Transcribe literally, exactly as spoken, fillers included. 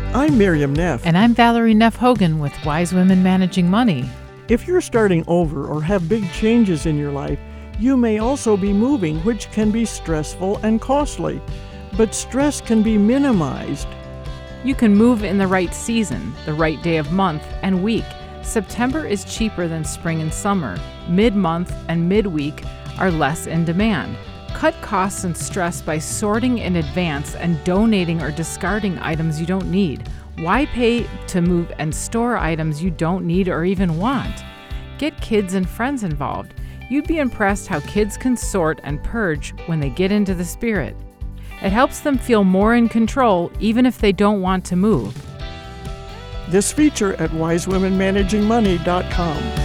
I'm Miriam Neff. And I'm Valerie Neff Hogan with Wise Women Managing Money. If you're starting over or have big changes in your life, you may also be moving, which can be stressful and costly. But stress can be minimized. You can move in the right season, the right day of month and week. September is cheaper than spring and summer. Mid-month and mid-week are less in demand. Cut costs and stress by sorting in advance and donating or discarding items you don't need. Why pay to move and store items you don't need or even want? Get kids and friends involved. You'd be impressed how kids can sort and purge when they get into the spirit. It helps them feel more in control even if they don't want to move. This feature at wise women managing money dot com.